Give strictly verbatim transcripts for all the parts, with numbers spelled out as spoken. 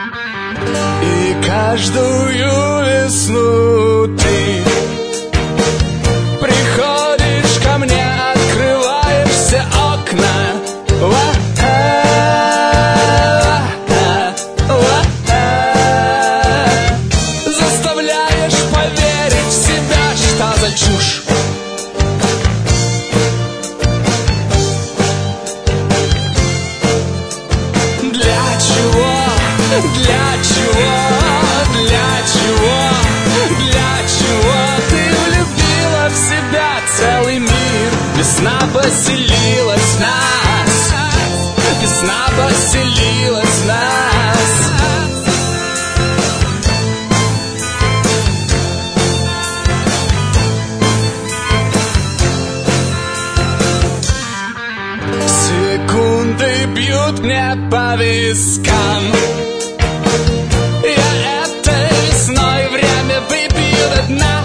И каждую весну ты приходишь ко мне, открываешь все окна. Заставляешь поверить в себя, что за чушь. Для чего, для чего, для чего, для чего ты влюбила в себя целый мир? Весна поселилась в нас, весна поселилась в нас. Секунды бьют мне по вискам. Я этой весной время выпью до дна.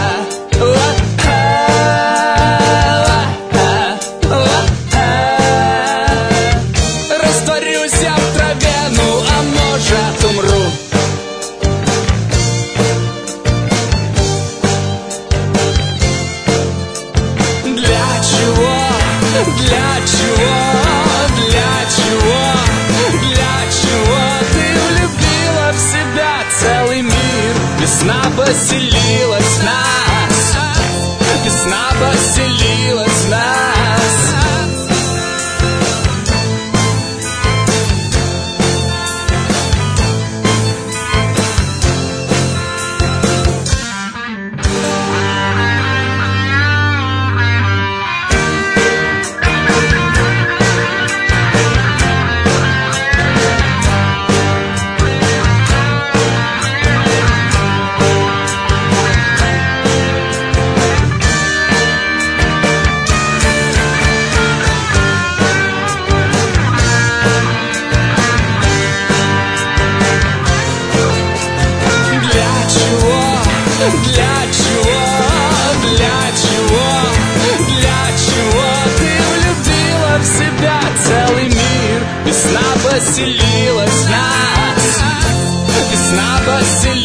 Растворюсь я в траве, ну а может умру. Для чего, для чего, для чего, для чего ты влюбила в себя целый мир? Весна поселилась в нас, весна поселилась в нас. Для чего, для чего, для чего ты влюбила в себя целый мир? Весна поселилась в нас, весна поселилась.